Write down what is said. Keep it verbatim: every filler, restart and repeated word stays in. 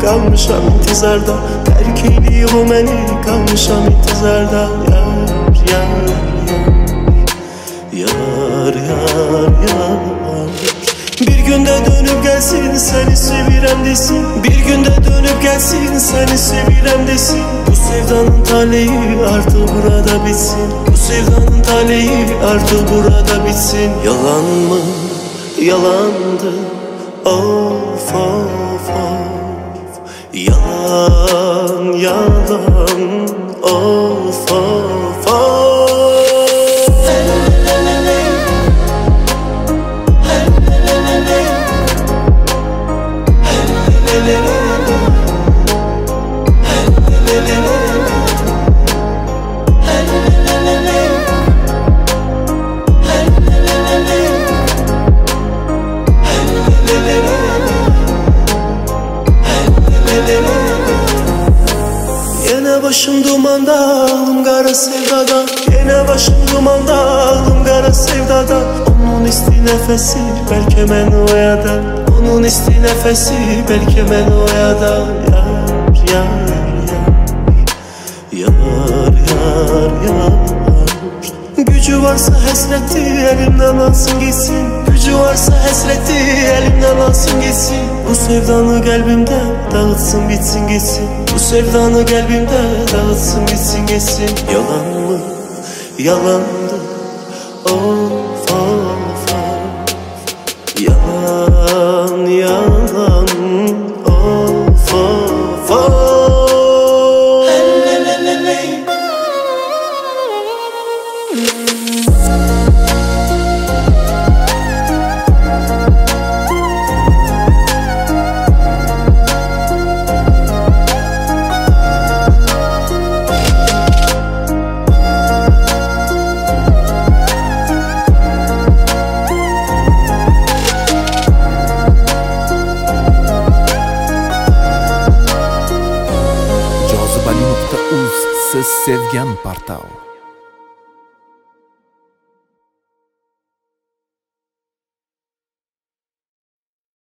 kalmışam intizarda. Terk eyləyib o məni, kalmışam intizarda. Yar, yar, yar, yar, yar. Bir günde dönüp gelsin, seni sevirem desin. Bir günde dönüp gelsin, seni sevirem desin. Bu sevdanın taleyi artık burada bitsin. Bu sevdanın taleyi artık burada bitsin. Yalan mı? Yalandı. Of, of, of. Yalan, yalan. Of, of, of. Yine başım dumanda, alım kara sevdada. Yine başım dumanda, alım kara sevdada. Onun isti nefesi belki beni oyada. Onun isti nefesi belki beni oyada. Yar, yar, yar. Yar, yar, yar. Gücü varsa hasreti elimden alsın gitsin. Gücü varsa hasreti elimden alsın gitsin. Bu sevdanı kalbimde dağıtsın bitsin gitsin. Bu sevdanı kalbimde dağıtsın bitsin gitsin. Yalan mı? Yalandı. Of, of, of. Yalan, yalan. Of, of, of. Siz sevgan portal.